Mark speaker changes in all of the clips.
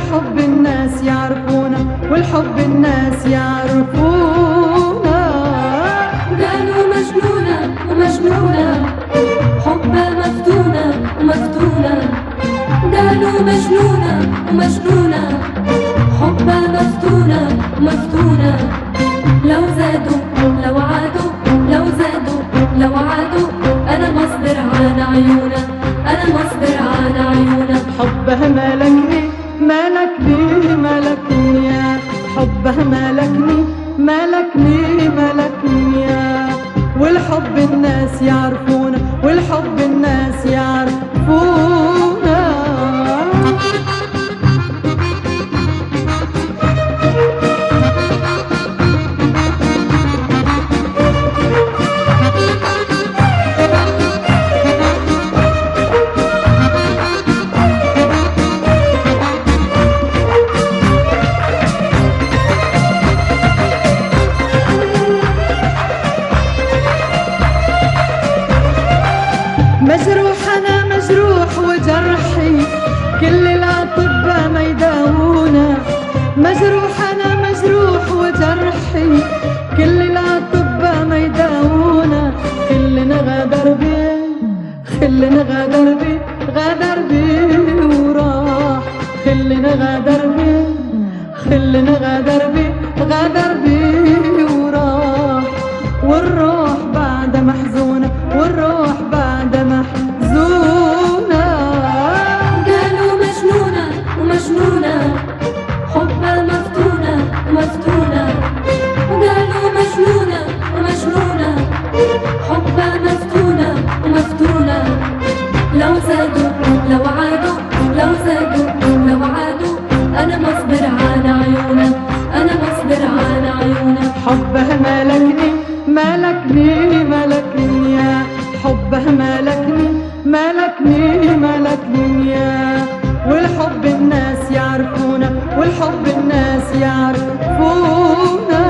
Speaker 1: والحب الناس يعرفونا، والحب الناس يعرفونا.
Speaker 2: قالوا مجنونة ومجنونة، حبها مفتونة ومفتونة. قالوا مجنونة ومجنونة، حبها مفتونة ومفتونة. لو زادوا لو عادوا، لو زادوا لو عادوا، أنا مصبر على عيونها، أنا مصبر على عيونها.
Speaker 1: حبها ملكني ملكني ملكني يا، حبها ملكني ملكني ملكني يا. والحب الناس يعرفونا، والحب الناس يعرفونا. مجروح أنا مجروح وجرحي كل الأطباء ما يداوونا. مجروح أنا مجروح وجرحي كل الأطباء ما يداوونا. خلنا غدر بيه، خلنا غدر بيه، غدر بيه وراح. خلنا غدر بيه، خلنا غدر بيه، غدر بيه وراح. والروح بعد محزونة، والروح بعد محزونة.
Speaker 2: قالوا مجنونة ومجنونة، حبها مفتونة ومفتونة. قالوا مجنونة ومجنونة، حبها مفتونة ومفتونة. لو زادوا لو عادوا، لو زادوا لو عادوا، أنا مصبر على عيونها، أنا مصبر على عيونها.
Speaker 1: حبها ملكني ملكني ملكني يا، حبها ملكني ملكني ملكني يا. والحب الناس يعرفونا، والحب الناس يعرفونا.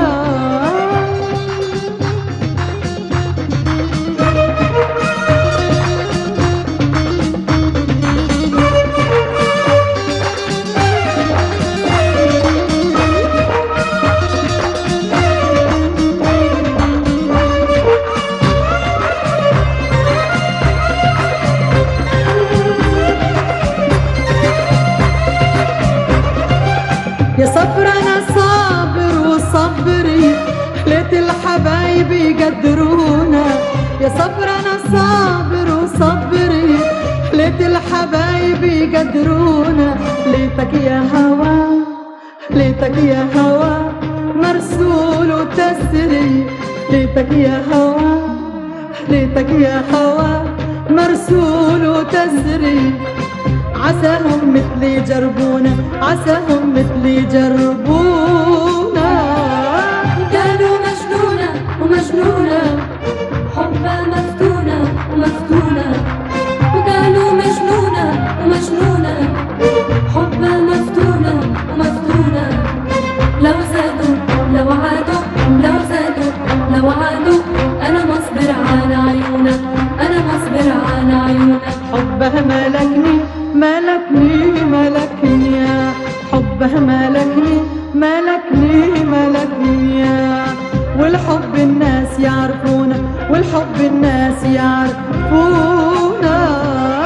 Speaker 1: يا صبر أنا صابر وصبري، خليت الحبايب يقدرونا. يا صبر أنا صابر وصبري، خليت الحبايب يقدرونا. ليتك يا هوا، ليتك يا هوا مرسول وتسري. ليتك يا هوا، ليتك يا هوا مرسول وتسري. عساهم مثلي جربونا، عساهم مثلي جربونا.
Speaker 2: قالوا مجنونة ومجنونة، حبها مفتونة ومفتونة. وقالوا مجنونة ومجنونة، حبها مفتونة ومفتونة. لو زادوا لو عادوا، لو زادوا لو عادوا، أنا مصبر على عيونها، أنا مصبر على عيونها.
Speaker 1: حبها ملكني ملكني ملكني يا، حبها ملكني ملكني ملكني يا. والحب الناس يعرفونا، والحب الناس يعرفونا.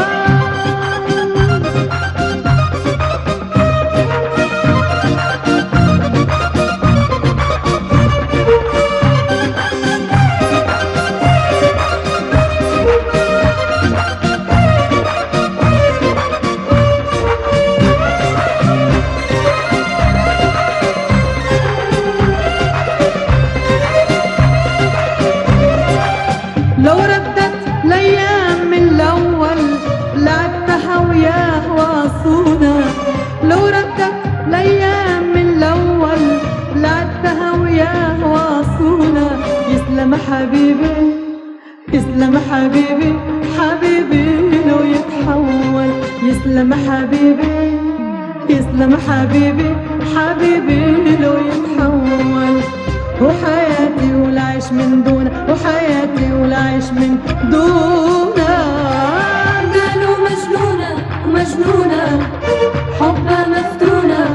Speaker 1: لو ردت الأيام من الأول لعبتها وياه وعصونا. لو ردت الأيام من الأول لعبتها وياه وعصونا. يسلم حبيبي، يسلم حبيبي، حبيبي لو يتحول. يسلم حبيبي، يسلم حبيبي، حبيبي لو يتحول. وحياتي والعيش من دونه، وحياتي والعيش من دونه.
Speaker 2: قالوا مجنونة ومجنونة، حبها مفتونة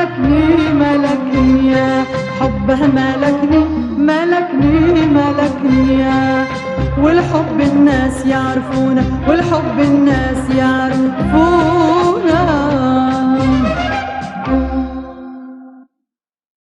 Speaker 1: ملكني ملكني يا حبها ملكني ملكني ملكني يا والحب الناس يعرفونا والحب الناس يعرفونا